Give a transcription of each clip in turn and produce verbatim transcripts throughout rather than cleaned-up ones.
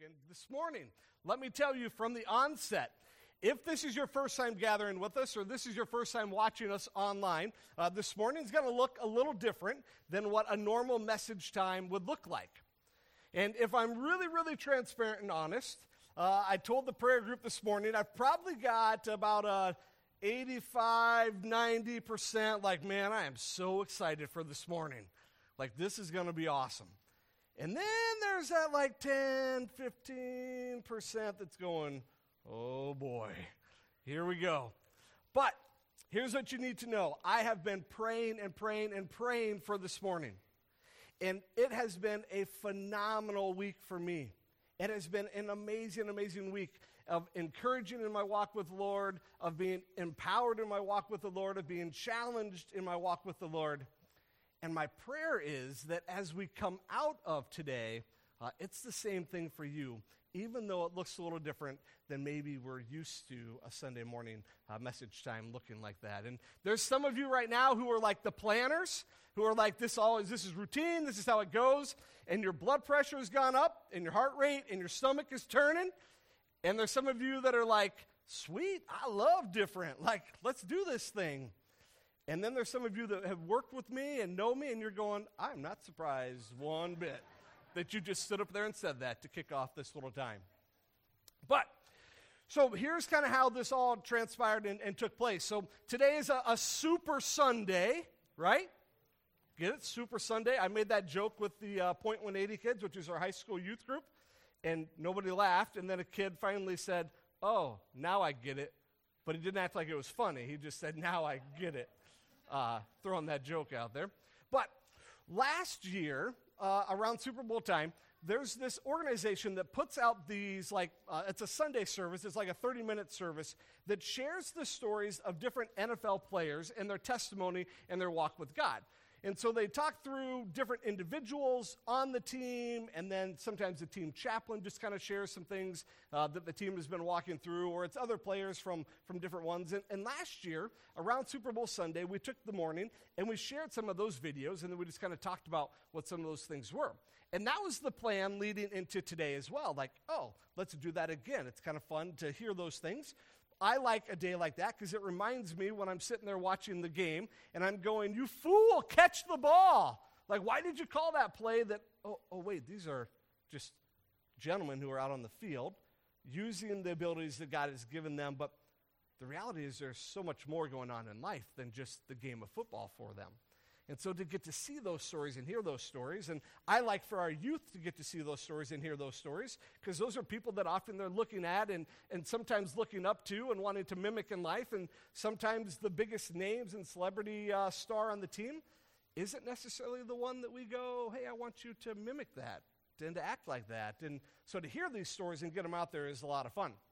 And this morning, let me tell you from the onset, if this is your first time gathering with us or this is your first time watching us online, uh, this morning is going to look a little different than what a normal message time would look like. And if I'm really, really transparent and honest, uh, I told the prayer group this morning, I've probably got about a eighty-five, ninety percent like, man, I am so excited for this morning. Like, this is going to be awesome. And then there's that like ten, fifteen percent that's going, oh boy, here we go. But here's what you need to know. I have been praying and praying and praying for this morning. And it has been a phenomenal week for me. It has been an amazing, amazing week of encouraging in my walk with the Lord, of being empowered in my walk with the Lord, of being challenged in my walk with the Lord. And my prayer is that as we come out of today, uh, it's the same thing for you, even though it looks a little different than maybe we're used to a Sunday morning uh, message time looking like that. And there's some of you right now who are like the planners, who are like, this always, this is routine, this is how it goes, and your blood pressure has gone up, and your heart rate, and your stomach is turning. And there's some of you that are like, sweet, I love different. Like, let's do this thing. And then there's some of you that have worked with me and know me, and you're going, I'm not surprised one bit that you just stood up there and said that to kick off this little time. But, so here's kind of how this all transpired and, and took place. So today is a, a Super Sunday, right? Get it? Super Sunday. I made that joke with the uh, Point one eighty kids, which is our high school youth group, and nobody laughed. And then a kid finally said, oh, now I get it. But he didn't act like it was funny. He just said, now I get it. Uh, throwing that joke out there. But last year, uh, around Super Bowl time, there's this organization that puts out these, like, uh, it's a Sunday service, it's like a thirty-minute service that shares the stories of different N F L players and their testimony and their walk with God. And so they talk through different individuals on the team, and then sometimes the team chaplain just kind of shares some things uh, that the team has been walking through, or it's other players from, from different ones. And, and last year, around Super Bowl Sunday, we took the morning, and we shared some of those videos, and then we just kind of talked about what some of those things were. And that was the plan leading into today as well. Like, oh, let's do that again. It's kind of fun to hear those things. I like a day like that because it reminds me when I'm sitting there watching the game and I'm going, you fool, catch the ball. Like, why did you call that play that, oh, oh wait, these are just gentlemen who are out on the field using the abilities that God has given them. But the reality is there's so much more going on in life than just the game of football for them. And so to get to see those stories and hear those stories, and I like for our youth to get to see those stories and hear those stories, because those are people that often they're looking at and, and sometimes looking up to and wanting to mimic in life, and sometimes the biggest names and celebrity uh, star on the team isn't necessarily the one that we go, hey, I want you to mimic that and to act like that. And so to hear these stories and get them out there is a lot of fun.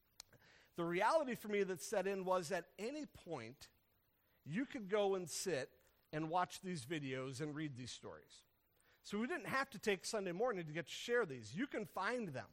The reality for me that set in was at any point, you could go and sit and watch these videos and read these stories. So we didn't have to take Sunday morning to get to share these. You can find them.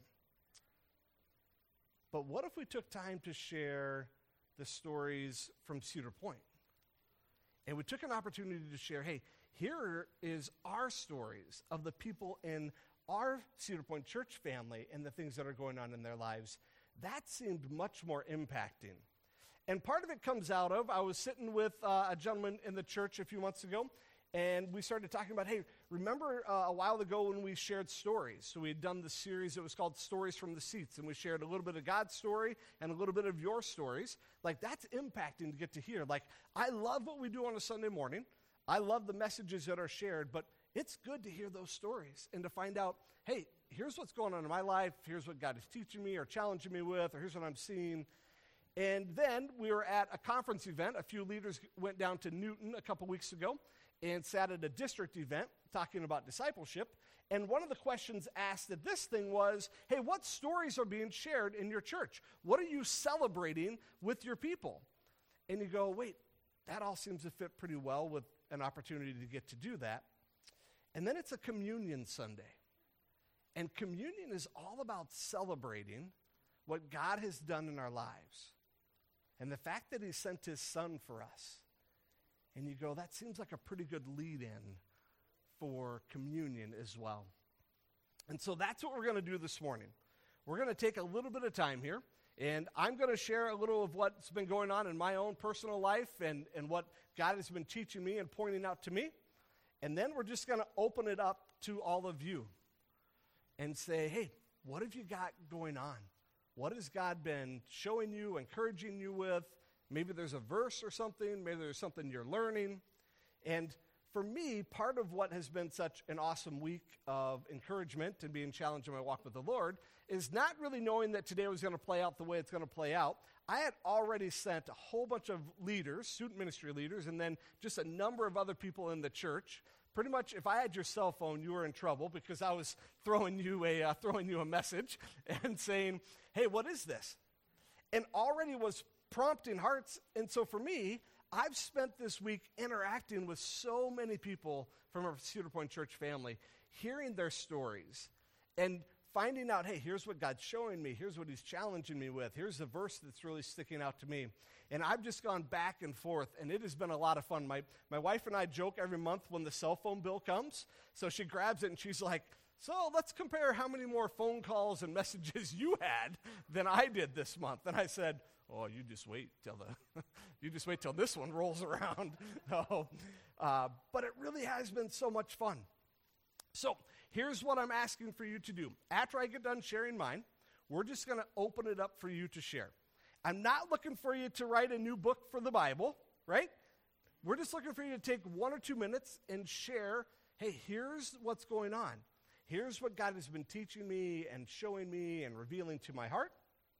But what if we took time to share the stories from Cedar Point? And we took an opportunity to share, hey, here is our stories of the people in our Cedar Point church family and the things that are going on in their lives. That seemed much more impacting. And part of it comes out of, I was sitting with uh, a gentleman in the church a few months ago, and we started talking about, hey, remember uh, a while ago when we shared stories? So we had done the series that was called Stories from the Seats, and we shared a little bit of God's story and a little bit of your stories. Like, that's impacting to get to hear. Like, I love what we do on a Sunday morning. I love the messages that are shared, but it's good to hear those stories and to find out, hey, here's what's going on in my life, here's what God is teaching me or challenging me with, or here's what I'm seeing. And then we were at a conference event. A few leaders went down to Newton a couple weeks ago and sat at a district event talking about discipleship. And one of the questions asked at this thing was, hey, what stories are being shared in your church? What are you celebrating with your people? And you go, wait, that all seems to fit pretty well with an opportunity to get to do that. And then it's a communion Sunday. And communion is all about celebrating what God has done in our lives. And the fact that he sent his son for us. And you go, that seems like a pretty good lead-in for communion as well. And so that's what we're going to do this morning. we're going to take a little bit of time here, and I'm going to share a little of what's been going on in my own personal life and, and what God has been teaching me and pointing out to me. And then we're just going to open it up to all of you and say, hey, what have you got going on? What has God been showing you, encouraging you with? Maybe there's a verse or something. Maybe there's something you're learning. And for me, part of what has been such an awesome week of encouragement and being challenged in my walk with the Lord is not really knowing that today was going to play out the way it's going to play out. I had already sent a whole bunch of leaders, student ministry leaders, and then just a number of other people in the church. Pretty much, if I had your cell phone, you were in trouble because I was throwing you a uh, throwing you a message and saying, "Hey, what is this?" And already was prompting hearts. And so for me, I've spent this week interacting with so many people from our Cedar Point Church family, hearing their stories and finding out, hey, here's what God's showing me. Here's what he's challenging me with. Here's the verse that's really sticking out to me. And I've just gone back and forth, and it has been a lot of fun. My, my wife and I joke every month when the cell phone bill comes. So she grabs it, and she's like, so let's compare how many more phone calls and messages you had than I did this month. And I said, oh, you just wait till the, you just wait till this one rolls around. No, uh, but it really has been so much fun. So here's what I'm asking for you to do. After I get done sharing mine, we're just going to open it up for you to share. I'm not looking for you to write a new book for the Bible, right? We're just looking for you to take one or two minutes and share, hey, here's what's going on. Here's what God has been teaching me and showing me and revealing to my heart.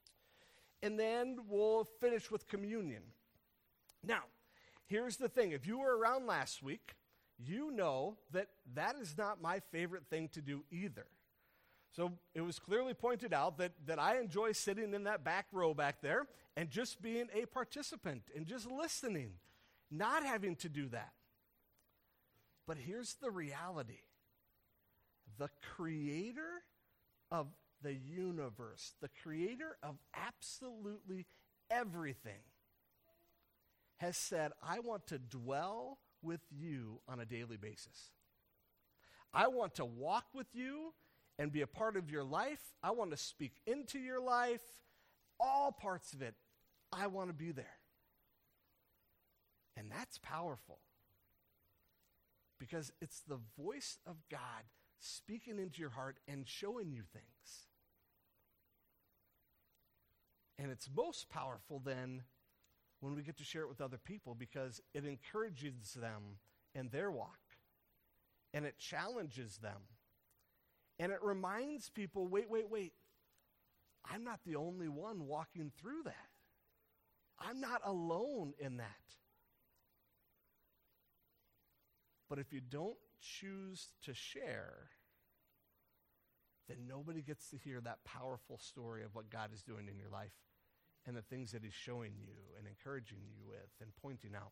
And then we'll finish with communion. Now, here's the thing. If you were around last week, you know that that is not my favorite thing to do either. So it was clearly pointed out that, that I enjoy sitting in that back row back there and just being a participant and just listening, not having to do that. But here's the reality. The creator of the universe, the creator of absolutely everything, has said, I want to dwell with you on a daily basis. I want to walk with you and be a part of your life. I want to speak into your life. All parts of it, I want to be there. And that's powerful because it's the voice of God speaking into your heart and showing you things. And it's most powerful then when we get to share it with other people because it encourages them in their walk. And it challenges them. And it reminds people, wait, wait, wait. I'm not the only one walking through that. I'm not alone in that. But if you don't choose to share, then nobody gets to hear that powerful story of what God is doing in your life and the things that he's showing you and encouraging you with and pointing out.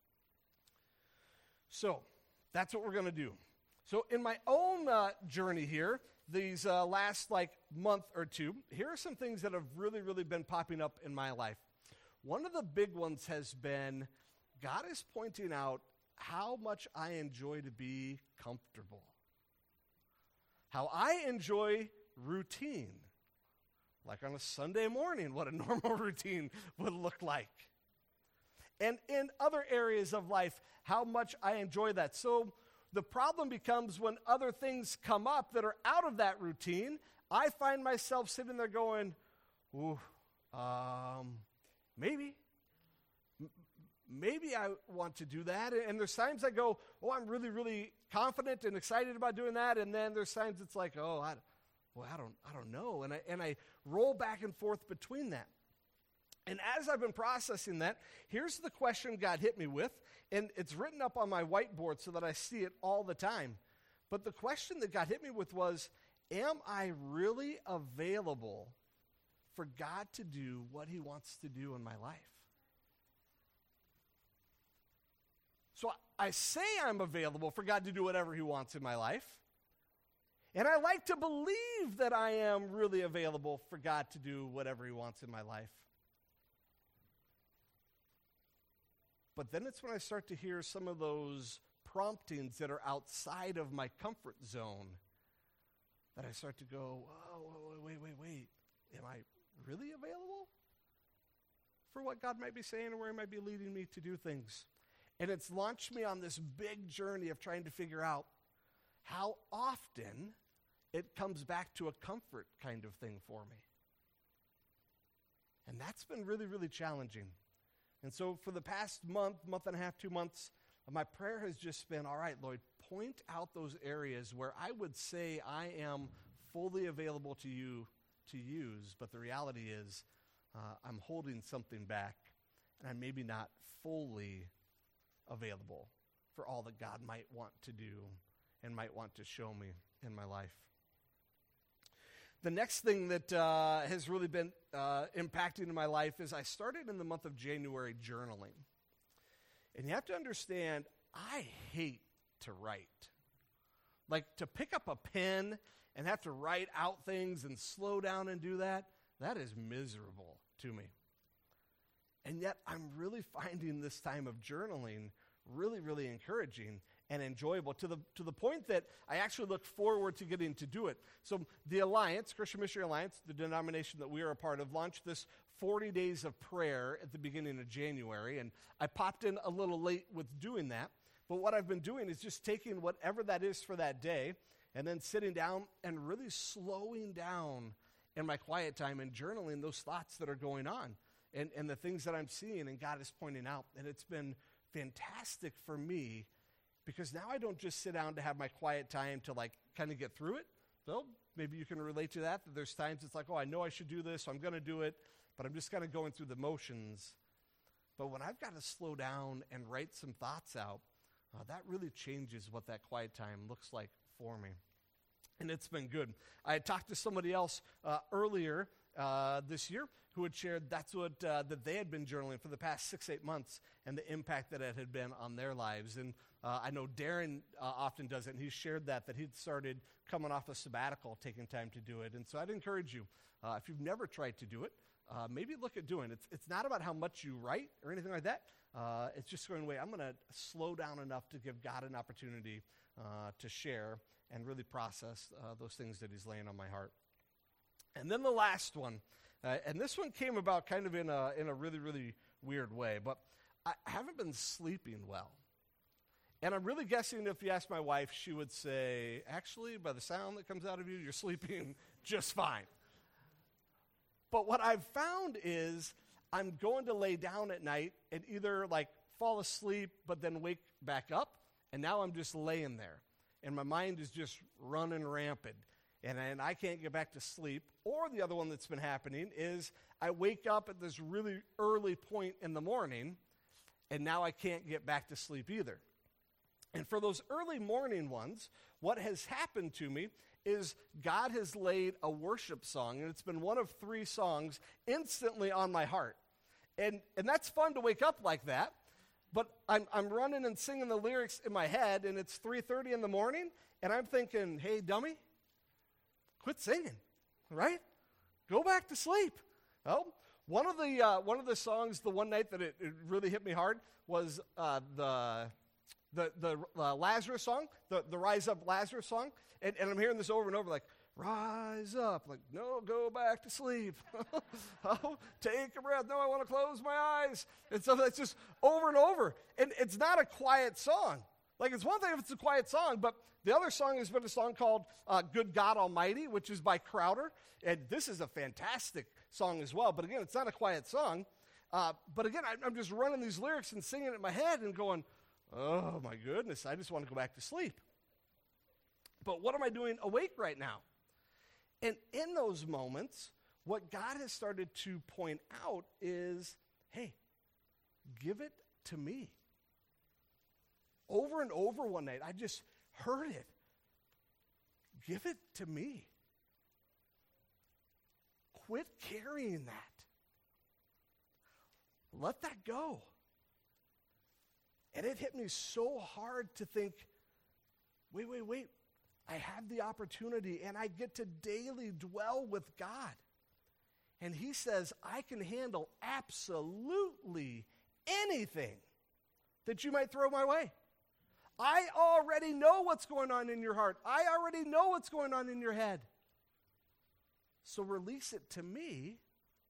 So that's what we're going to do. So in my own uh, journey here, these uh, last like month or two, here are some things that have really, really been popping up in my life. One of the big ones has been God is pointing out how much I enjoy to be comfortable. How I enjoy routine. Like on a Sunday morning, what a normal routine would look like. And in other areas of life, how much I enjoy that. So the problem becomes when other things come up that are out of that routine, I find myself sitting there going, ooh, um, maybe. M- maybe I want to do that. And there's times I go, oh, I'm really, really confident and excited about doing that. And then there's times it's like, oh, I, well, I don't, I don't know. And I, and I roll back and forth between that. And as I've been processing that, here's the question God hit me with, and it's written up on my whiteboard so that I see it all the time. But the question that God hit me with was, am I really available for God to do what he wants to do in my life? So I say I'm available for God to do whatever he wants in my life, and I like to believe that I am really available for God to do whatever he wants in my life. But then it's when I start to hear some of those promptings that are outside of my comfort zone that I start to go, oh, wait, wait, wait, wait. really available for what God might be saying or where he might be leading me to do things? And it's launched me on this big journey of trying to figure out how often it comes back to a comfort kind of thing for me. And that's been really, really challenging. And so for the past month, month and a half, two months, my prayer has just been, all right, Lord, point out those areas where I would say I am fully available to you to use, but the reality is uh, I'm holding something back, and I'm maybe not fully available for all that God might want to do and might want to show me in my life. The next thing that uh, has really been uh, impacting in my life is I started in the month of January journaling. And you have to understand, I hate to write. Like, to pick up a pen and have to write out things and slow down and do that, that is miserable to me. And yet, I'm really finding this time of journaling really, really encouraging and enjoyable to the to the point that I actually look forward to getting to do it. So the Alliance, Christian Missionary Alliance, the denomination that we are a part of, launched this forty days of prayer at the beginning of January, and I popped in a little late with doing that. But what I've been doing is just taking whatever that is for that day and then sitting down and really slowing down in my quiet time and journaling those thoughts that are going on and, and the things that I'm seeing and God is pointing out. And it's been fantastic for me because now I don't just sit down to have my quiet time to like kind of get through it. So maybe you can relate to that, that there's times it's like, oh, I know I should do this, so I'm going to do it, but I'm just kind of going through the motions. But when I've got to slow down and write some thoughts out, uh, that really changes what that quiet time looks like for me. And it's been good. I had talked to somebody else uh, earlier uh, this year who had shared that's what uh, that they had been journaling for the past six, eight months and the impact that it had been on their lives. And uh, I know Darren uh, often does it, and he shared that, that he'd started coming off a sabbatical, taking time to do it. And so I'd encourage you, uh, if you've never tried to do it, uh, maybe look at doing it. It's, it's not about how much you write or anything like that. Uh, it's just going, wait, I'm going to slow down enough to give God an opportunity uh, to share and really process uh, those things that he's laying on my heart. And then the last one, uh, and this one came about kind of in a in a really, really weird way, but I haven't been sleeping well. And I'm really guessing if you ask my wife, she would say, actually, by the sound that comes out of you, you're sleeping just fine. But what I've found is I'm going to lay down at night and either like fall asleep but then wake back up, and now I'm just laying there. And my mind is just running rampant, and, and I can't get back to sleep. Or the other one that's been happening is I wake up at this really early point in the morning, and now I can't get back to sleep either. And for those early morning ones, what has happened to me is God has laid a worship song, and it's been one of three songs instantly on my heart. And, and that's fun to wake up like that. But I'm I'm running and singing the lyrics in my head, and it's three thirty in the morning, and I'm thinking, hey, dummy, quit singing, right? Go back to sleep. Well, one of the uh, one of the songs, the one night that it, it really hit me hard was uh, the the the uh, Lazarus song, the, the Rise Up Lazarus song, and, and I'm hearing this over and over, like, rise up, like, no, go back to sleep. Oh, take a breath. No, I want to close my eyes. And so that's just over and over. And it's not a quiet song. Like, it's one thing if it's a quiet song, but the other song has been a song called uh, Good God Almighty, which is by Crowder. And this is a fantastic song as well. But again, it's not a quiet song. Uh, but again, I, I'm just running these lyrics and singing it in my head and going, oh, my goodness, I just want to go back to sleep. But what am I doing awake right now? And in those moments, what God has started to point out is, hey, give it to me. Over and over one night, I just heard it. Give it to me. Quit carrying that. Let that go. And it hit me so hard to think, wait, wait, wait. I have the opportunity, and I get to daily dwell with God. And he says, I can handle absolutely anything that you might throw my way. I already know what's going on in your heart. I already know what's going on in your head. So release it to me,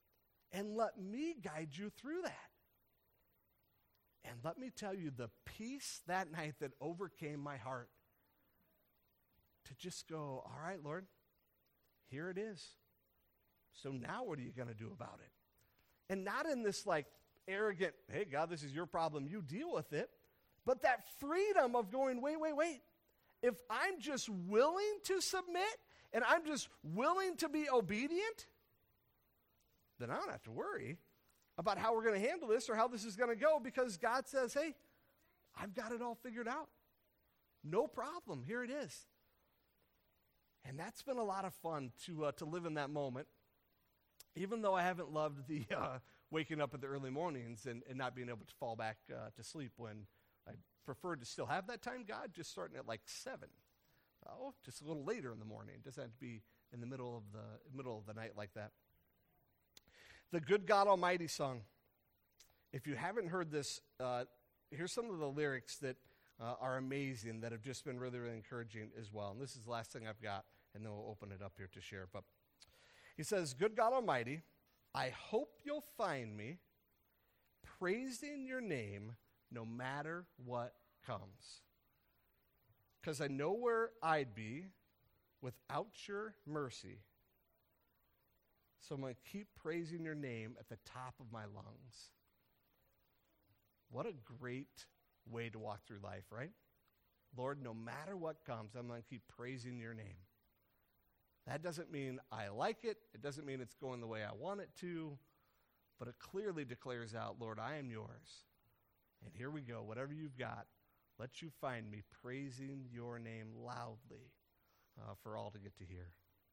and let me guide you through that. And let me tell you, the peace that night that overcame my heart to just go, all right, Lord, here it is. So now what are you going to do about it? And not in this like arrogant, hey, God, this is your problem, you deal with it. But that freedom of going, wait, wait, wait. If I'm just willing to submit and I'm just willing to be obedient, then I don't have to worry about how we're going to handle this or how this is going to go, because God says, hey, I've got it all figured out. No problem. Here it is. And that's been a lot of fun to uh, to live in that moment, even though I haven't loved the uh, waking up in the early mornings and, and not being able to fall back uh, to sleep when I preferred to still have that time, God, just starting at like seven. Oh, just a little later in the morning. It doesn't have to be in the middle of the middle of the night like that. The Good God Almighty song. If you haven't heard this, uh, here's some of the lyrics that uh, are amazing, that have just been really, really encouraging as well. And this is the last thing I've got, and then we'll open it up here to share. But he says, Good God Almighty, I hope you'll find me praising your name no matter what comes. Because I know where I'd be without your mercy. So I'm going to keep praising your name at the top of my lungs. What a great way to walk through life, right? Lord, no matter what comes, I'm going to keep praising your name. That doesn't mean I like it. It doesn't mean it's going the way I want it to. But it clearly declares out, Lord, I am yours. And here we go. Whatever you've got, let you find me praising your name loudly uh, for all to get to hear.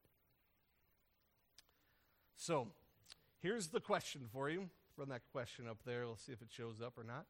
So, here's the question for you. From that question up there, we'll see if it shows up or not.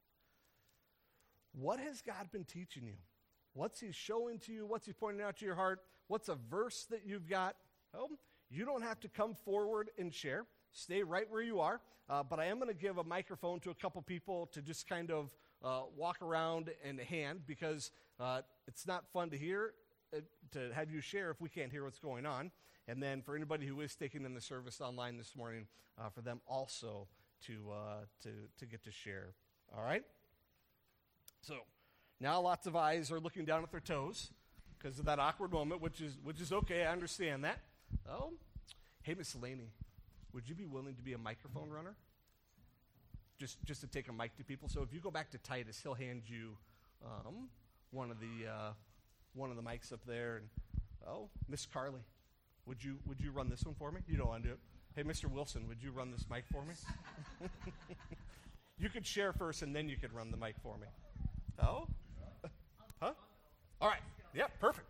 What has God been teaching you? What's he showing to you? What's he pointing out to your heart? What's a verse that you've got? Oh, you don't have to come forward and share. Stay right where you are. Uh, but I am going to give a microphone to a couple people to just kind of uh, walk around and hand, because uh, it's not fun to hear, uh, to have you share if we can't hear what's going on. And then for anybody who is taking in the service online this morning, uh, for them also to, uh, to, to get to share. All right? So now lots of eyes are looking down at their toes because of that awkward moment, which is which is okay. I understand that. Oh, hey, Miss Laney, would you be willing to be a microphone runner? Just just to take a mic to people. So if you go back to Titus, he'll hand you um, one of the uh, one of the mics up there. And oh, Miss Carly. Would you would you run this one for me? You don't want to do it. Hey, Mister Wilson, would you run this mic for me? You could share first, and then you could run the mic for me. Oh? Huh? All right. Yeah, perfect.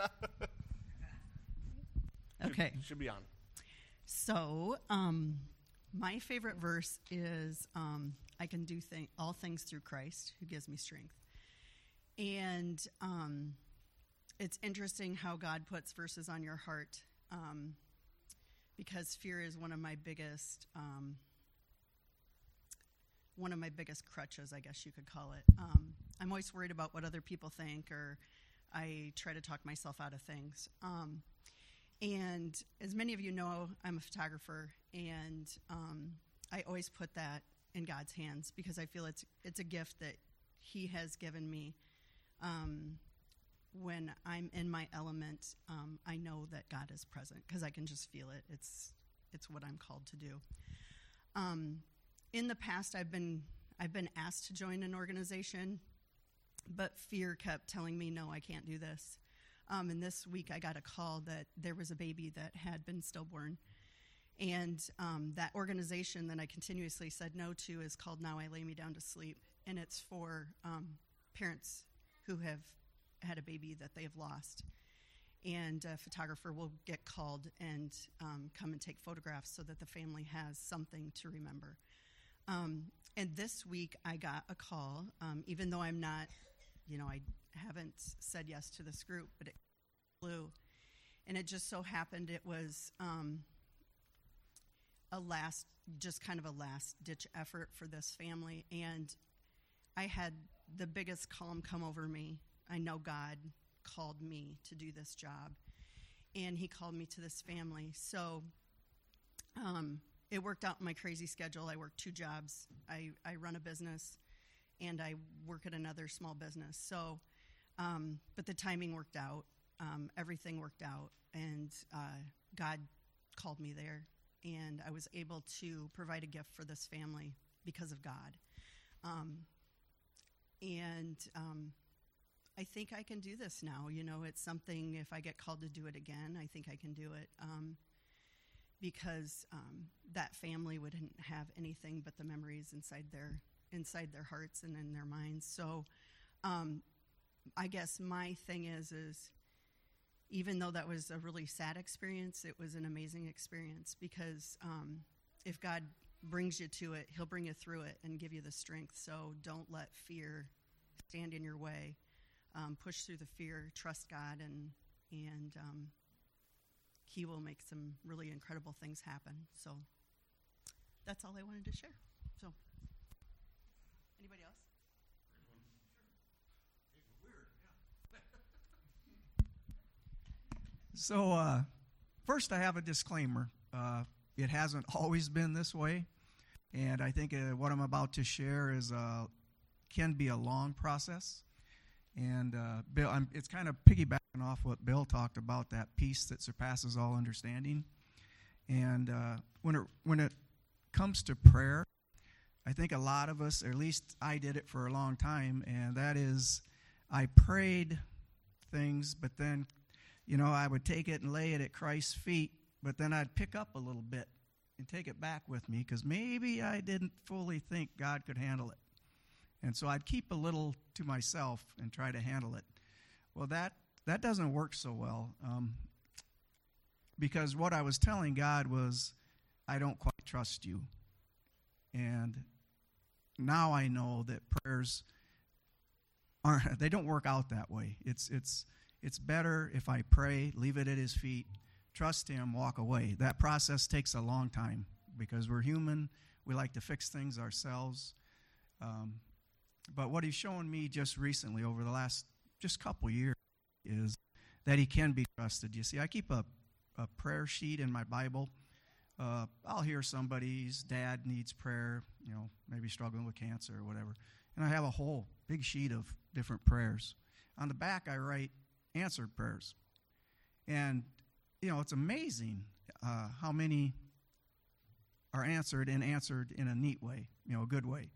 Okay. Should, should be on. So, um, my favorite verse is, um, I can do th- all things through Christ who gives me strength. And um, it's interesting how God puts verses on your heart. Um, because fear is one of my biggest, um, one of my biggest crutches, I guess you could call it. Um, I'm always worried about what other people think, or I try to talk myself out of things. Um, and as many of you know, I'm a photographer, and um, I always put that in God's hands because I feel it's it's a gift that He has given me. Um, when I'm in my element, um, I know that God is present because I can just feel it. It's it's what I'm called to do. Um, in the past, I've been I've been asked to join an organization, but fear kept telling me, no, I can't do this. Um, and this week, I got a call that there was a baby that had been stillborn. And um, that organization that I continuously said no to is called Now I Lay Me Down to Sleep. And it's for um, parents who have had a baby that they have lost. And a photographer will get called and um, come and take photographs so that the family has something to remember. Um, and this week I got a call, um, even though I'm not, you know, I haven't said yes to this group, but it flew. And it just so happened it was um, a last, just kind of a last-ditch effort for this family. And I had the biggest calm come over me. I know God called me to do this job, and He called me to this family. So um, it worked out in my crazy schedule. I work two jobs. I, I run a business, and I work at another small business. So, um, but the timing worked out. Um, everything worked out, and uh, God called me there, and I was able to provide a gift for this family because of God. Um, and um, I think I can do this now. You know, it's something, if I get called to do it again, I think I can do it. Um, because um, that family wouldn't have anything but the memories inside their inside their hearts and in their minds. So um, I guess my thing is, is even though that was a really sad experience, it was an amazing experience, because um, if God brings you to it, he'll bring you through it and give you the strength. So don't let fear stand in your way. Um, push through the fear, trust God, and and um, he will make some really incredible things happen. So that's all I wanted to share. So anybody else? So uh, first, I have a disclaimer. Uh, it hasn't always been this way, and I think uh, what I'm about to share is uh, can be a long process. And uh, Bill, I'm, it's kind of piggybacking off what Bill talked about, that peace that surpasses all understanding. And uh, when it when it comes to prayer, I think a lot of us, or at least I did it for a long time, and that is, I prayed things, but then, you know, I would take it and lay it at Christ's feet, but then I'd pick up a little bit and take it back with me, because maybe I didn't fully think God could handle it. And so I'd keep a little to myself and try to handle it. Well, that, that doesn't work so well, um, because what I was telling God was, I don't quite trust you. And now I know that prayers aren't, they don't work out that way. It's, it's, it's better if I pray, leave it at his feet, trust him, walk away. That process takes a long time, because we're human. We like to fix things ourselves. Um, But what he's shown me just recently, over the last just couple years, is that he can be trusted. You see, I keep a, a prayer sheet in my Bible. Uh, I'll hear somebody's dad needs prayer, you know, maybe struggling with cancer or whatever. And I have a whole big sheet of different prayers. On the back, I write answered prayers. And, you know, it's amazing uh, how many are answered, and answered in a neat way, you know, a good way.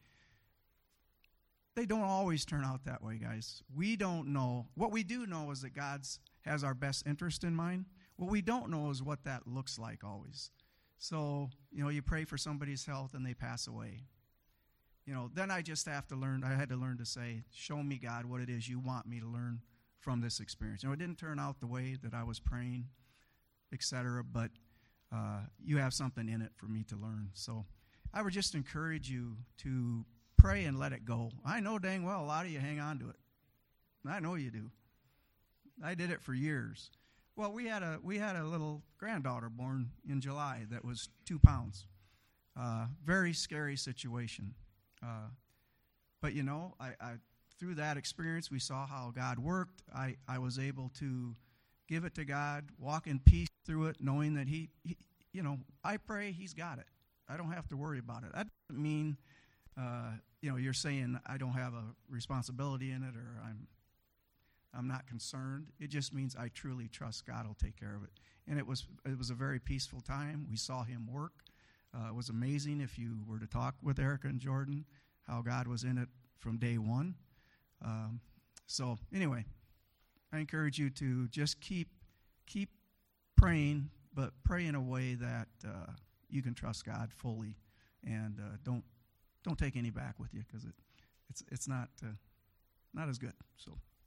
They don't always turn out that way, guys. We don't know. What we do know is that God has our best interest in mind. What we don't know is what that looks like always. So, you know, you pray for somebody's health and they pass away. You know, then I just have to learn, I had to learn to say, show me, God, what it is you want me to learn from this experience. You know, it didn't turn out the way that I was praying, et cetera, but uh, you have something in it for me to learn. So I would just encourage you to pray and let it go. I know dang well a lot of you hang on to it. I know you do. I did it for years. Well, we had a we had a little granddaughter born in July that was two pounds. Uh, very scary situation. Uh, but you know, I, I through that experience, we saw how God worked. I, I was able to give it to God, walk in peace through it, knowing that he, he you know, I pray, he's got it. I don't have to worry about it. That doesn't mean Uh, you know, you're saying I don't have a responsibility in it, or I'm I'm not concerned. It just means I truly trust God will take care of it. And it was it was a very peaceful time. We saw him work. Uh, it was amazing if you were to talk with Erica and Jordan, how God was in it from day one. Um, so anyway, I encourage you to just keep keep praying, but pray in a way that uh, you can trust God fully, and uh, don't. Don't take any back with you, because it, it's it's not uh, not as good. So,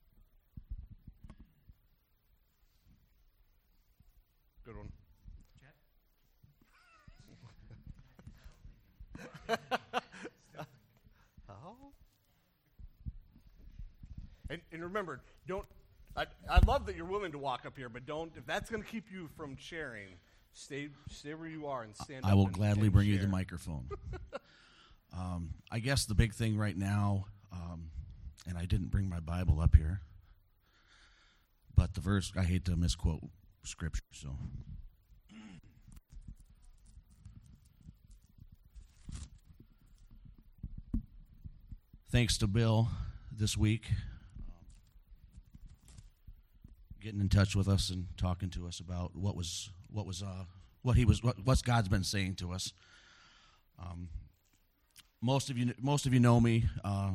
good one. Oh. And, and remember, don't. I I love that you're willing to walk up here, but don't. If that's going to keep you from sharing, stay stay where you are and stand. I up will and, gladly and bring share. you the microphone. Um, I guess the big thing right now, um, and I didn't bring my Bible up here, but the verse, I hate to misquote scripture, so. thanks to Bill this week, um, getting in touch with us and talking to us about what was what was uh, what he was what what's God's been saying to us. Um, most of you most of you know me. Uh,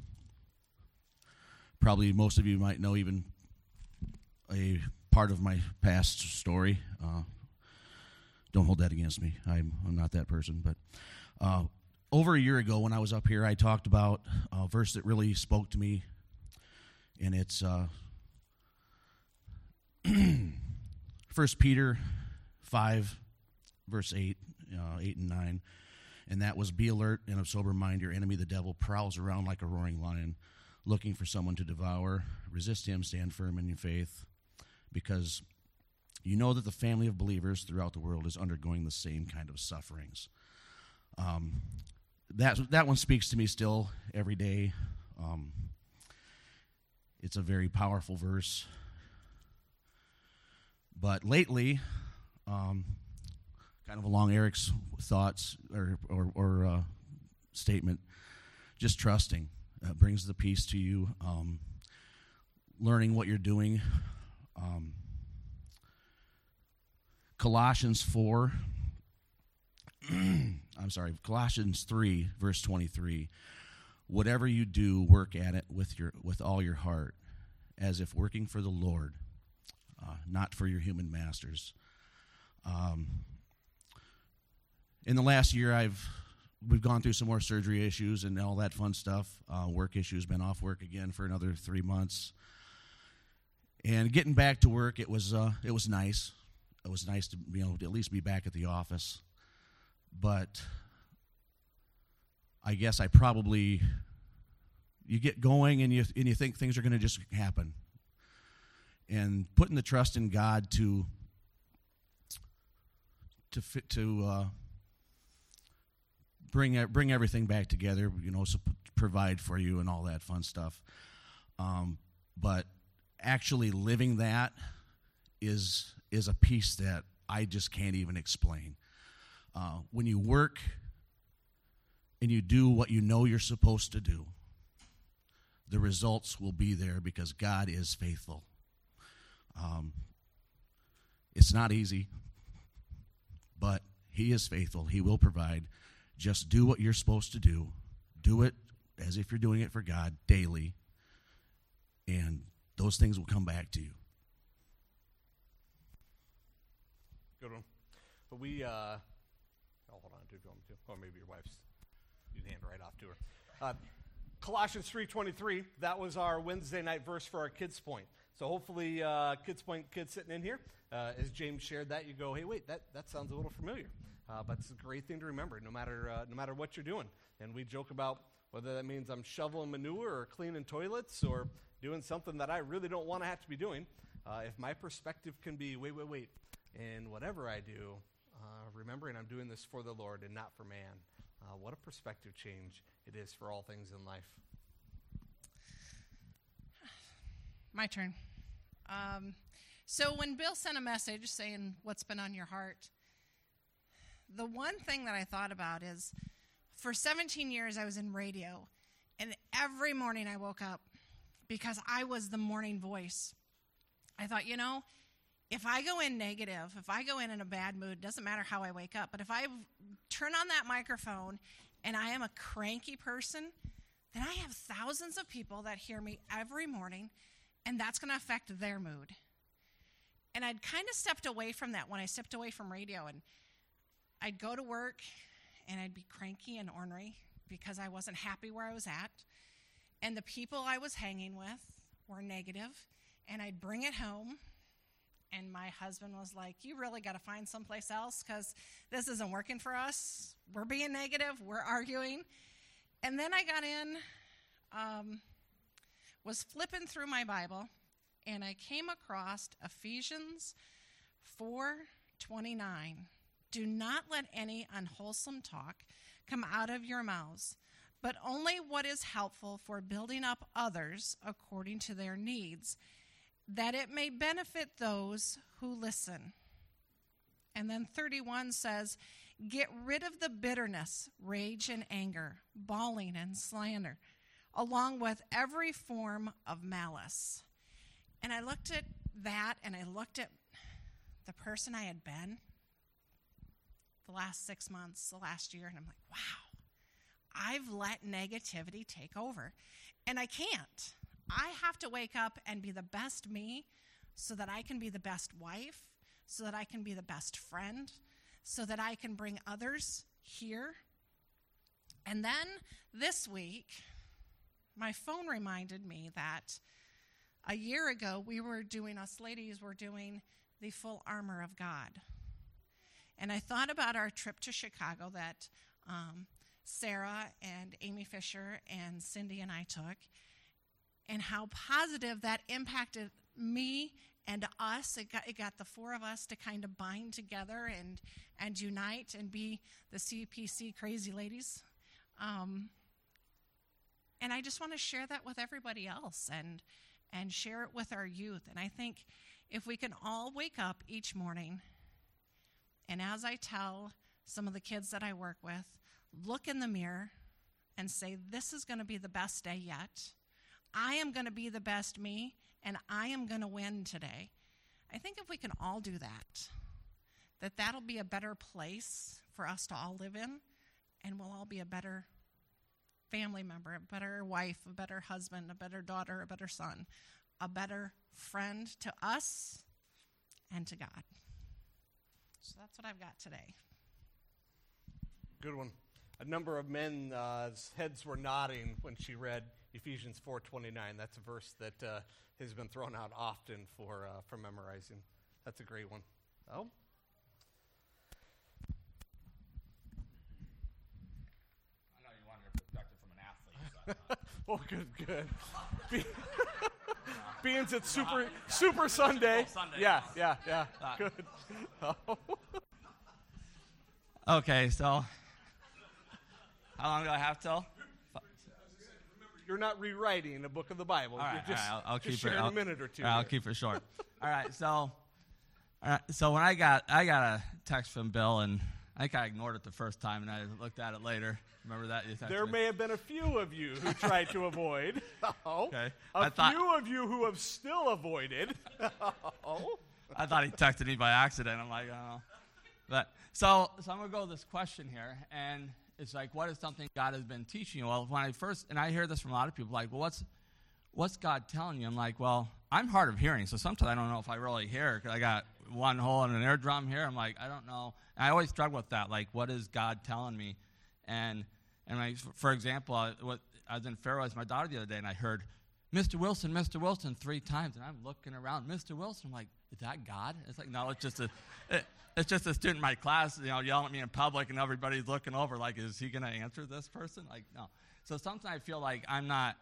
probably most of you might know even a part of my past story. Uh, don't hold that against me. I'm I'm not that person, but. Uh, Over a year ago when I was up here, I talked about a verse that really spoke to me, and it's uh, First Peter five, verse eight, uh, eight and nine, and that was, "Be alert and of sober mind. Your enemy, the devil, prowls around like a roaring lion, looking for someone to devour. Resist him, stand firm in your faith, because you know that the family of believers throughout the world is undergoing the same kind of sufferings." Um, that that one speaks to me still every day. Um, it's a very powerful verse. But lately, um, kind of along Eric's thoughts or or, or uh, statement, just trusting uh, brings the peace to you. Um, learning what you're doing. Um, Colossians four. I'm sorry, Colossians three, verse twenty-three. "Whatever you do, work at it with your with all your heart, as if working for the Lord, uh, not for your human masters." Um, in the last year, I've we've gone through some more surgery issues and all that fun stuff. Uh, work issues, been off work again for another three months. And getting back to work, it was uh, it was nice. It was nice to you know to at least be back at the office. But I guess I probably, you get going and you and you think things are going to just happen. And putting the trust in God to to fit to uh, bring bring everything back together, you know, so provide for you and all that fun stuff. Um, but actually living that is is a piece that I just can't even explain. Uh, when you work and you do what you know you're supposed to do, the results will be there because God is faithful. Um, it's not easy, but He is faithful. He will provide. Just do what you're supposed to do. Do it as if you're doing it for God daily, and those things will come back to you. Good one. But we... Uh Oh, hold on, do you want me to? Or maybe your wife's, you'd hand right off to her. Uh, Colossians three twenty-three, that was our Wednesday night verse for our Kids Point. So hopefully, uh, Kids Point kids sitting in here, uh, as James shared that, you go, hey, wait, that, that sounds a little familiar. Uh, but it's a great thing to remember, no matter uh, no matter what you're doing. And we joke about whether that means I'm shoveling manure or cleaning toilets or doing something that I really don't want to have to be doing. Uh, if my perspective can be, wait, wait, wait, and whatever I do, Uh, remembering I'm doing this for the Lord and not for man. Uh, what a perspective change it is for all things in life. My turn. Um, so when Bill sent a message saying what's been on your heart, the one thing that I thought about is for seventeen years I was in radio, and every morning I woke up because I was the morning voice. I thought, you know, if I go in negative, if I go in in a bad mood, doesn't matter how I wake up, but if I turn on that microphone and I am a cranky person, then I have thousands of people that hear me every morning, and that's going to affect their mood. And I'd kind of stepped away from that when I stepped away from radio, and I'd go to work, and I'd be cranky and ornery because I wasn't happy where I was at, and the people I was hanging with were negative, and I'd bring it home. And my husband was like, you really got to find someplace else because this isn't working for us. We're being negative. We're arguing. And then I got in, um, was flipping through my Bible, and I came across Ephesians four twenty-nine. "Do not let any unwholesome talk come out of your mouths, but only what is helpful for building up others according to their needs, that it may benefit those who listen." And then thirty-one says, "Get rid of the bitterness, rage, and anger, bawling and slander. along with every form of malice. And I looked at that, and I looked at the person I had been the last six months, the last year, and I'm like, wow, I've let negativity take over. And I can't. I have to wake up and be the best me so that I can be the best wife, so that I can be the best friend, so that I can bring others here. And then this week, my phone reminded me that a year ago, we were doing, us ladies were doing the full armor of God. And I thought about our trip to Chicago that um, Sarah and Amy Fisher and Cindy and I took, and how positive that impacted me and us. It got, it got the four of us to kind of bind together and, and unite and be the C P C crazy ladies. Um, and I just want to share that with everybody else and and share it with our youth. And I think if we can all wake up each morning, and as I tell some of the kids that I work with, look in the mirror and say, this is going to be the best day yet. I am going to be the best me, and I am going to win today. I think if we can all do that, that that'll be a better place for us to all live in, and we'll all be a better family member, a better wife, a better husband, a better daughter, a better son, a better friend to us and to God. So that's what I've got today. Good one. A number of men's uh, heads were nodding when she read Ephesians four twenty-nine. That's a verse that uh, has been thrown out often for uh, for memorizing. That's a great one. Oh. I know you wanted your perspective from an athlete. So, uh, Oh, good, good. Be- Being it's Super Super Sunday. Sunday. Yeah, yeah, yeah. Uh, Good. Oh. Okay, so how long do I have till? You're not rewriting a book of the Bible. All right, You're just, all right, I'll, I'll just keep it. sharing I'll, a minute or two. all right, I'll here. keep it short. All right, so, all right, so when I got I got a text from Bill, and I think I ignored it the first time, and I looked at it later. Remember that? You texted There me? may have been a few of you who tried to avoid. Oh. Okay. A I thought- few of you who have still avoided. Oh. I thought he texted me by accident. I'm like, oh. But so, so I'm gonna go with this question here, and it's like, what is something God has been teaching you? Well, when I first, and I hear this from a lot of people, like, well, what's what's God telling you? I'm like, well, I'm hard of hearing, so sometimes I don't know if I really hear. Cause I got one hole in an eardrum here. I'm like, I don't know. And I always struggle with that. Like, what is God telling me? And and I, for example, I, what, I was in Faro with my daughter the other day, and I heard, Mister Wilson, Mister Wilson, three times, and I'm looking around, Mister Wilson. I'm like, is that God? It's like, no, it's just a, it, it's just a student in my class, you know, yelling at me in public, and everybody's looking over, like, is he going to answer this person? Like, no. So sometimes I feel like I'm not,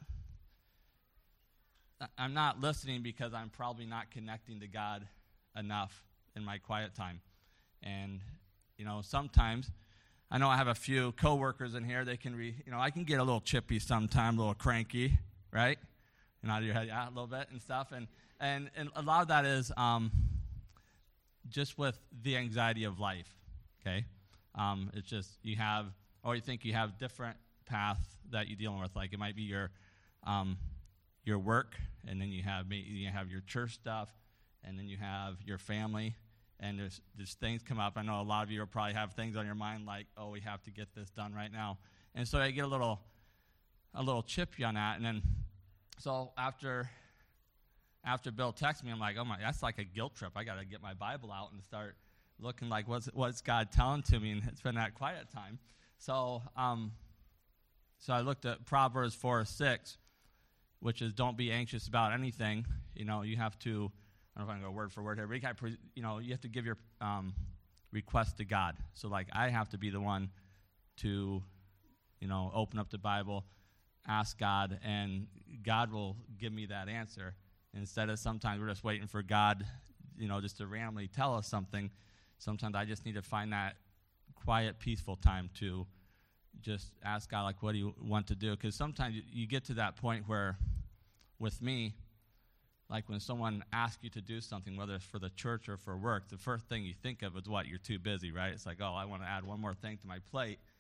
I'm not listening because I'm probably not connecting to God enough in my quiet time, and you know, sometimes. I know I have a few coworkers in here. They can, re, you know, I can get a little chippy sometimes, a little cranky, right? You know, your head, yeah, a little bit and stuff. And and and a lot of that is um, just with the anxiety of life. Okay, um, it's just you have, or you think you have different path that you're dealing with. Like it might be your um, your work, and then you have you have your church stuff, and then you have your family. And there's there's things come up. I know a lot of you will probably have things on your mind like, oh, we have to get this done right now. And so I get a little a little chippy on that. And then so after after Bill texted me, I'm like, oh my, that's like a guilt trip. I got to get my Bible out and start looking like what's what's God telling to me. And it's been that quiet time. So um, so I looked at Proverbs four six, which is don't be anxious about anything. You know, you have to. I don't know if I'm going to go word for word here, but you, got, you know, you have to give your um, request to God. So, like, I have to be the one to, you know, open up the Bible, ask God, and God will give me that answer. Instead of sometimes we're just waiting for God, you know, just to randomly tell us something. Sometimes I just need to find that quiet, peaceful time to just ask God, like, what do you want to do? Because sometimes you, you get to that point where, with me, like when someone asks you to do something, whether it's for the church or for work, the first thing you think of is what? You're too busy, right? It's like, oh, I want to add one more thing to my plate.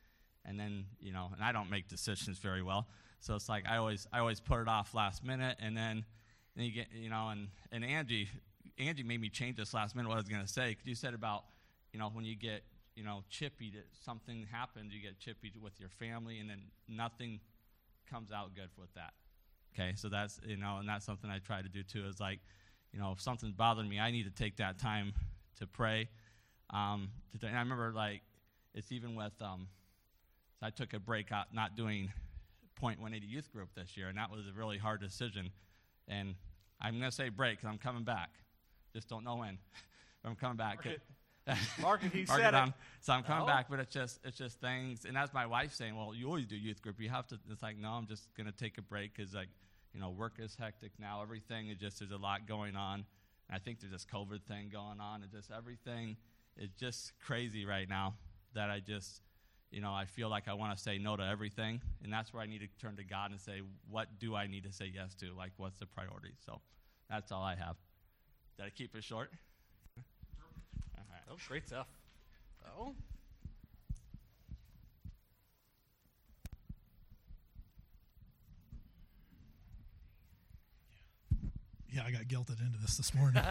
and then, you know, and I don't make decisions very well. So it's like I always I always put it off last minute, and then, then you get, you know, and, and Angie, Angie made me change this last minute what I was going to say, because you said about, you know, when you get, you know, chippy, that something happens, you get chippy with your family, and then nothing comes out good with that. Okay, so that's, you know, and that's something I try to do too, is like, you know, if something's bothering me, I need to take that time to pray. Um, to, and I remember, like, it's even with, um, I took a break out not doing Point one eighty youth group this year, and that was a really hard decision. And I'm going to say break because I'm coming back. Just don't know when. But I'm coming back. Mark it. Mark it, he Mark said it down. it. So I'm coming Oh. back, but it's just it's just things. And that's my wife saying, well, you always do youth group. You have to. It's like, no, I'm just going to take a break because, like, you know, work is hectic now. Everything is just, there's a lot going on. And I think there's this COVID thing going on, and just everything is just crazy right now that I just, you know, I feel like I want to say no to everything, and that's where I need to turn to God and say, what do I need to say yes to? Like, what's the priority? So that's all I have. Did I keep it short? All right. Oh, great stuff. Oh. Yeah, I got guilted into this this morning.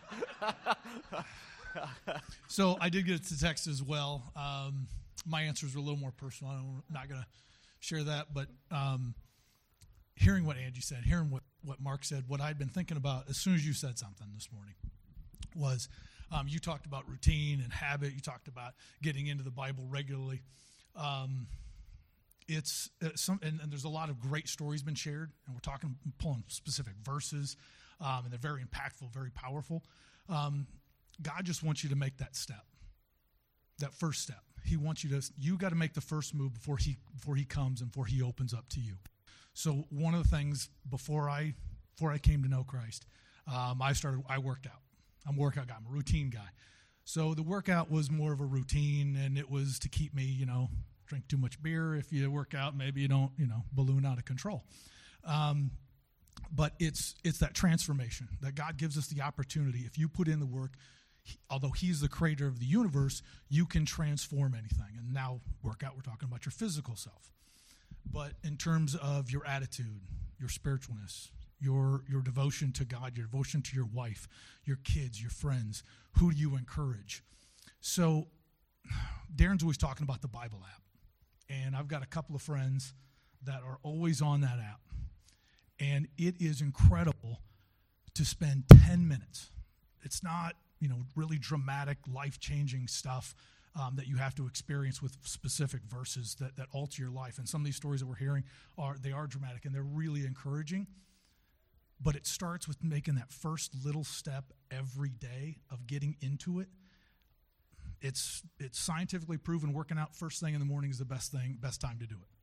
So I did get to text as well. Um, my answers were a little more personal. I'm not going to share that, but um, hearing what Angie said, hearing what, what Mark said, what I'd been thinking about as soon as you said something this morning was um, you talked about routine and habit. You talked about getting into the Bible regularly. Um, it's uh, some, and, and there's a lot of great stories been shared, and we're talking, pulling specific verses, um, and they're very impactful, very powerful. Um, God just wants you to make that step, that first step. He wants you to, you got to make the first move before he, before he comes and before he opens up to you. So one of the things before I, before I came to know Christ, um, I started, I worked out. I'm a workout guy. I'm a routine guy. So the workout was more of a routine, and it was to keep me, you know, drink too much beer. If you work out, maybe you don't, you know, balloon out of control. Um, but it's it's that transformation that God gives us the opportunity. If you put in the work, he, although he's the creator of the universe, you can transform anything. And now workout, we're talking about your physical self. But in terms of your attitude, your spiritualness, your your devotion to God, your devotion to your wife, your kids, your friends, who do you encourage? So Darren's always talking about the Bible app. And I've got a couple of friends that are always on that app. And it is incredible to spend ten minutes. It's not, you know, really dramatic, life-changing stuff um, that you have to experience with specific verses that, that alter your life. And some of these stories that we're hearing, are they are dramatic, and they're really encouraging. But it starts with making that first little step every day of getting into it. It's it's scientifically proven working out first thing in the morning is the best thing, best time to do it.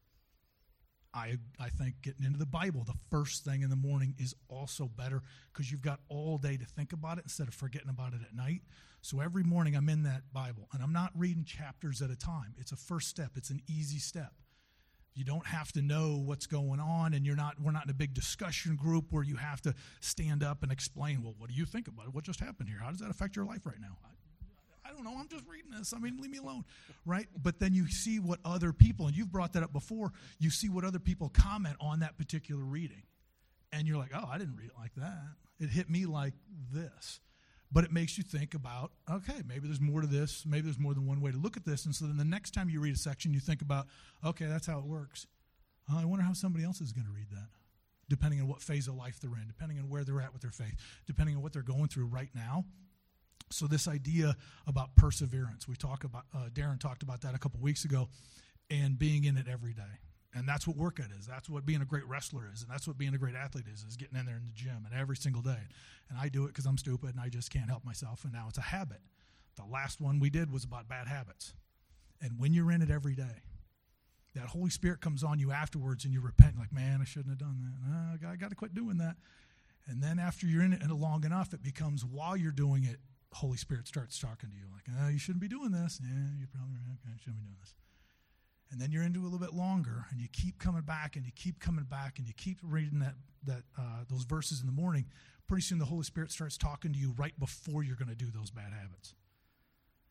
I I think getting into the Bible the first thing in the morning is also better because you've got all day to think about it instead of forgetting about it at night. So every morning I'm in that Bible, and I'm not reading chapters at a time. It's a first step. It's an easy step. You don't have to know what's going on, and you're not. We're not in a big discussion group where you have to stand up and explain, well, what do you think about it? What just happened here? How does that affect your life right now? I, I don't know. I'm just reading this. I mean, leave me alone, right? But then you see what other people, and you've brought that up before, you see what other people comment on that particular reading. And you're like, oh, I didn't read it like that. It hit me like this. But it makes you think about, okay, maybe there's more to this. Maybe there's more than one way to look at this. And so then the next time you read a section, you think about, okay, that's how it works. Oh, I wonder how somebody else is going to read that, depending on what phase of life they're in, depending on where they're at with their faith, depending on what they're going through right now. So this idea about perseverance, we talk about, uh, Darren talked about that a couple weeks ago, and being in it every day. And that's what workout is. That's what being a great wrestler is. And that's what being a great athlete is, is getting in there in the gym and every single day. And I do it because I'm stupid and I just can't help myself. And now it's a habit. The last one we did was about bad habits. And when you're in it every day, that Holy Spirit comes on you afterwards and you repent like, man, I shouldn't have done that. No, I got to quit doing that. And then after you're in it long enough, it becomes while you're doing it, Holy Spirit starts talking to you like, oh, you shouldn't be doing this. Yeah, you're probably right. Okay, you shouldn't be doing this. And then you're into it a little bit longer, and you keep coming back, and you keep coming back, and you keep reading that that uh, those verses in the morning. Pretty soon the Holy Spirit starts talking to you right before you're going to do those bad habits.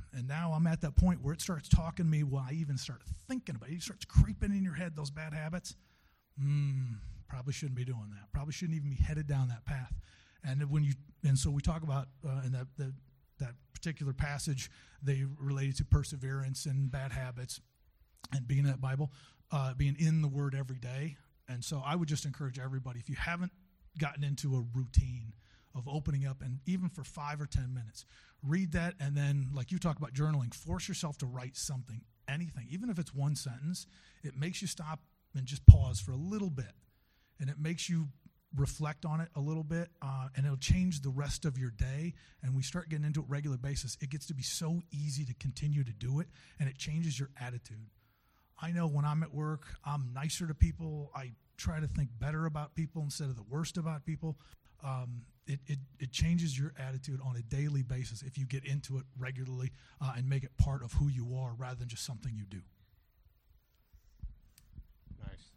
And now I'm at that point where it starts talking to me while I even start thinking about it. It starts creeping in your head, those bad habits. Hmm, probably shouldn't be doing that. Probably shouldn't even be headed down that path. And when you and so we talk about uh, in that, that that particular passage, they related to perseverance and bad habits and being in that Bible, uh, being in the Word every day. And so I would just encourage everybody, if you haven't gotten into a routine of opening up, and even for five or ten minutes, read that, and then, like you talk about journaling, force yourself to write something, anything. Even if it's one sentence, it makes you stop and just pause for a little bit, and it makes you reflect on it a little bit, uh, and it'll change the rest of your day. And we start getting into it regular basis, it gets to be so easy to continue to do it, and it changes your attitude. I know when I'm at work, I'm nicer to people. I try to think better about people instead of the worst about people. Um, it, it, it changes your attitude on a daily basis if you get into it regularly uh, and make it part of who you are rather than just something you do. Nice.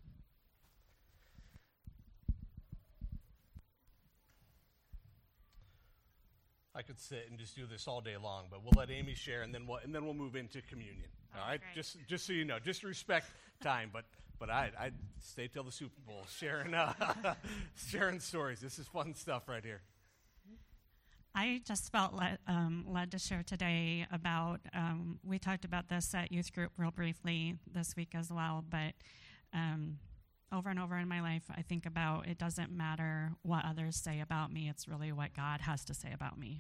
I could sit and just do this all day long, but we'll let Amy share, and then we'll and then we'll move into communion. All right, great. just just so you know, just respect time, but but I I stay till the Super Bowl, sharing uh, sharing stories. This is fun stuff right here. I just felt led, um, led to share today about, um, we talked about this at youth group real briefly this week as well, but um, over and over in my life, I think about it doesn't matter what others say about me, it's really what God has to say about me.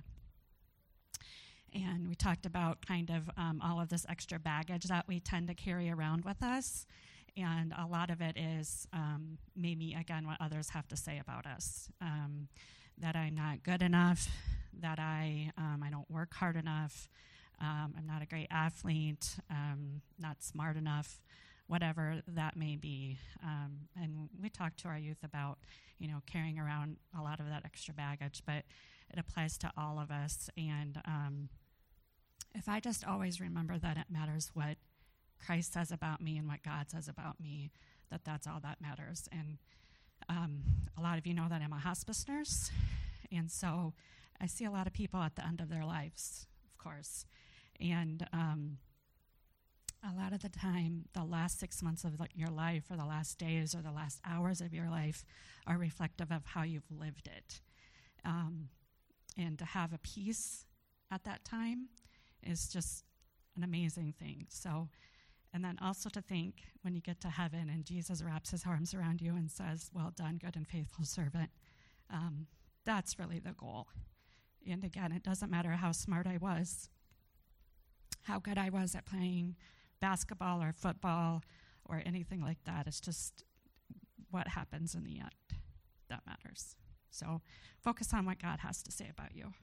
And we talked about kind of um, all of this extra baggage that we tend to carry around with us, and a lot of it is um, maybe, again, what others have to say about us. Um, that I'm not good enough, that I um, I don't work hard enough, um, I'm not a great athlete, um, not smart enough, whatever that may be. Um, and we talk to our youth about, you know, carrying around a lot of that extra baggage, but it applies to all of us. And um, if I just always remember that it matters what Christ says about me and what God says about me, that that's all that matters. And Um, a lot of you know that I'm a hospice nurse, and so I see a lot of people at the end of their lives, of course. And um, a lot of the time, the last six months of your life, or the last days, or the last hours of your life are reflective of how you've lived it. Um, and to have a peace at that time is just an amazing thing. So. And then also to think when you get to heaven and Jesus wraps his arms around you and says, well done, good and faithful servant, um, that's really the goal. And again, it doesn't matter how smart I was, how good I was at playing basketball or football or anything like that. It's just what happens in the end that matters. So focus on what God has to say about you.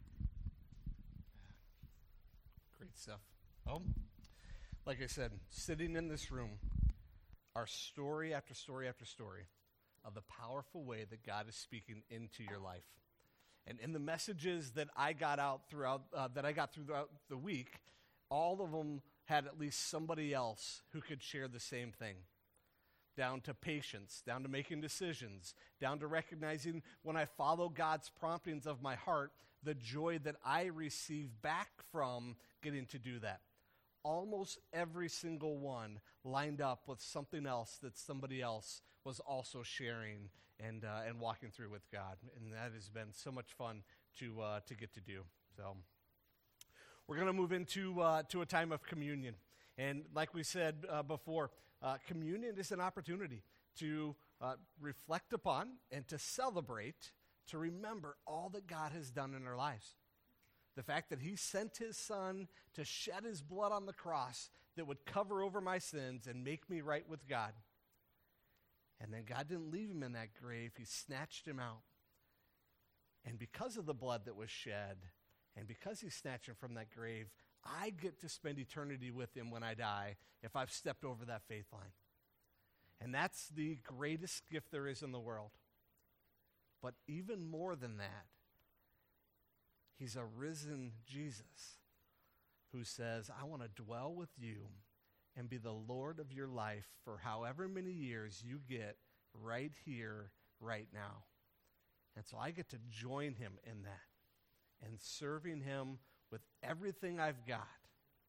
Great stuff. Oh. Like I said, sitting in this room are story after story after story of the powerful way that God is speaking into your life. And in the messages that I got out throughout, uh, that I got throughout the week, all of them had at least somebody else who could share the same thing. Down to patience, down to making decisions, down to recognizing when I follow God's promptings of my heart, the joy that I receive back from getting to do that. Almost every single one lined up with something else that somebody else was also sharing and uh, and walking through with God, and that has been so much fun to uh, to get to do. So we're going to move into uh, to a time of communion, and like we said uh, before, uh, communion is an opportunity to uh, reflect upon and to celebrate, to remember all that God has done in our lives. The fact that he sent his son to shed his blood on the cross that would cover over my sins and make me right with God. And then God didn't leave him in that grave. He snatched him out. And because of the blood that was shed, and because he snatched him from that grave, I get to spend eternity with him when I die if I've stepped over that faith line. And that's the greatest gift there is in the world. But even more than that, he's a risen Jesus who says, I want to dwell with you and be the Lord of your life for however many years you get right here, right now. And so I get to join him in that and serving him with everything I've got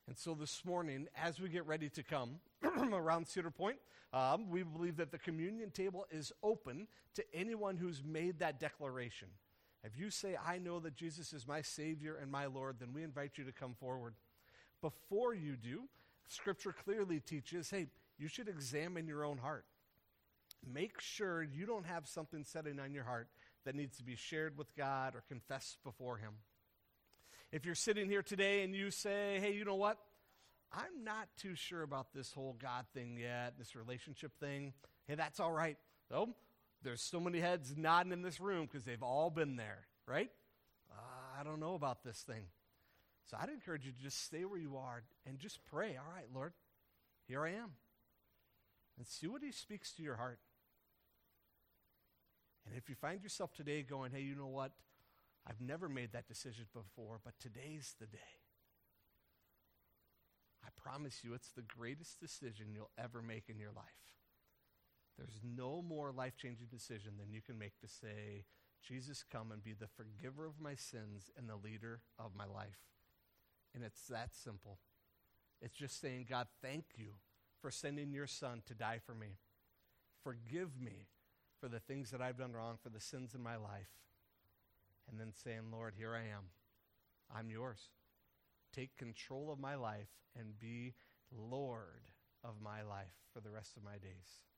And so this morning, as we get ready to come around Cedar Point, um, we believe that the communion table is open to anyone who's made that declaration. If you say, I know that Jesus is my Savior and my Lord, then we invite you to come forward. Before you do, Scripture clearly teaches, hey, you should examine your own heart. Make sure you don't have something setting on your heart that needs to be shared with God or confessed before Him. If you're sitting here today and you say, hey, you know what? I'm not too sure about this whole God thing yet, this relationship thing. Hey, that's all right. So, there's so many heads nodding in this room because they've all been there, right? Uh, I don't know about this thing. So I'd encourage you to just stay where you are and just pray. All right, Lord, here I am. And see what He speaks to your heart. And if you find yourself today going, hey, you know what? I've never made that decision before, but today's the day. I promise you it's the greatest decision you'll ever make in your life. There's no more life-changing decision than you can make to say, Jesus, come and be the forgiver of my sins and the leader of my life. And it's that simple. It's just saying, God, thank you for sending your Son to die for me. Forgive me for the things that I've done wrong, for the sins in my life. And then saying, Lord, here I am. I'm yours. Take control of my life and be Lord of my life for the rest of my days.